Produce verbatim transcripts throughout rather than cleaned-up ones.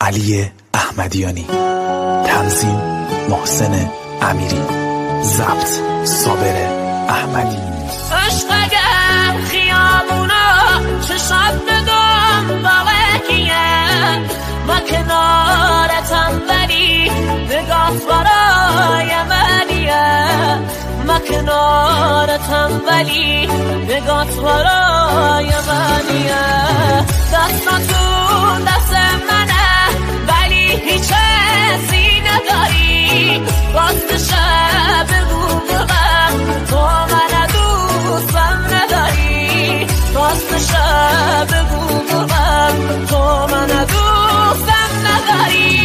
علی احمدیانی، تنظیم محسن امیری، ضبط صابر احمدی. عشق اگر خیامونا چشم بدم باقیه و کنارتم ولی نگاه برای منیه و کنارتم ولی نگاه برای منیه دستاتون دست منه ولی هیچ حسی نداری باست شب بگو بغم تو من دوستم نداری باست شب بگو بغم تو من دوستم نداری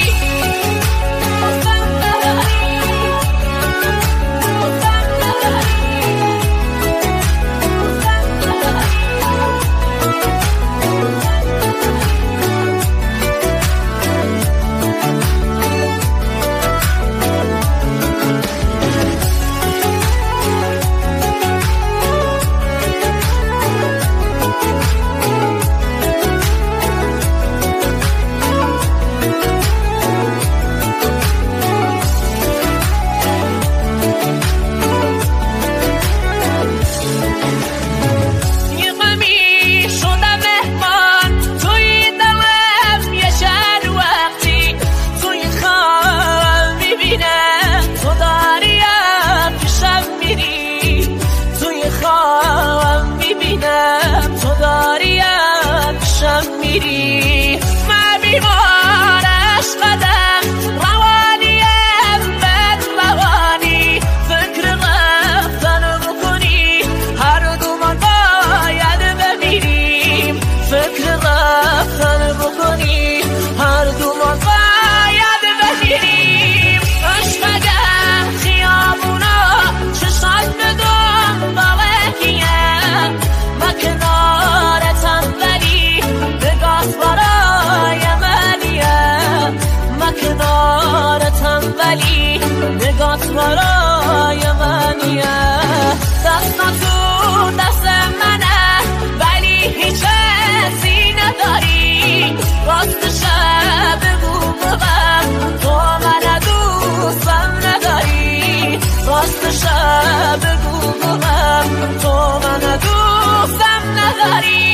ولی نگات برای منیه دستاتون دست منه ولی هیچ حسی نداری راست شب بگو بغم تو من دوستم نداری راست شب بگو بغم تو من دوستم نداری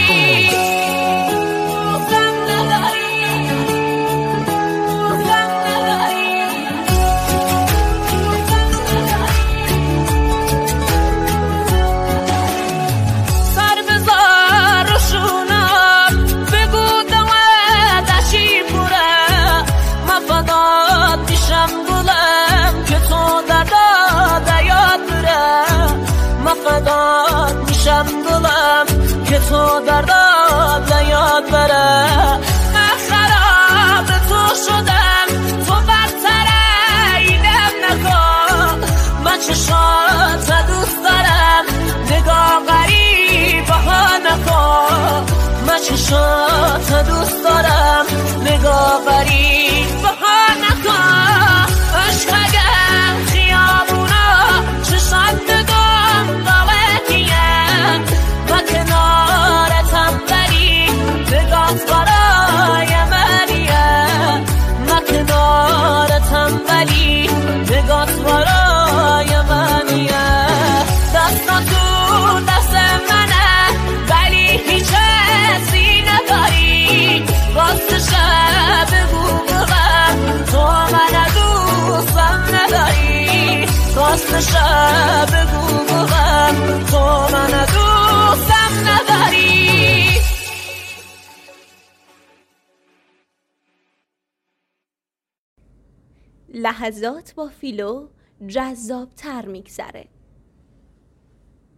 فدات میشم دلم که تو در داد یاد بره من خراب تو شدم تو بدتره ایدم نکن من چشات دوست دارم نگاه غریبه ها نکن من چشات دوست دارم نگاه غریبه ها نکن عشق اگر خیامونا چشم بدم و کنارتم ولی نگات برای منیه و کنارتم ولی نگات برای منیه دستاتون دست منه ولی هیچ حسی نداری راست شب بگو بغم تو من دوستم نداری راست شب بگو بغم تو من دوستم نداری لحظات با فیلو جذاب تر میگذره.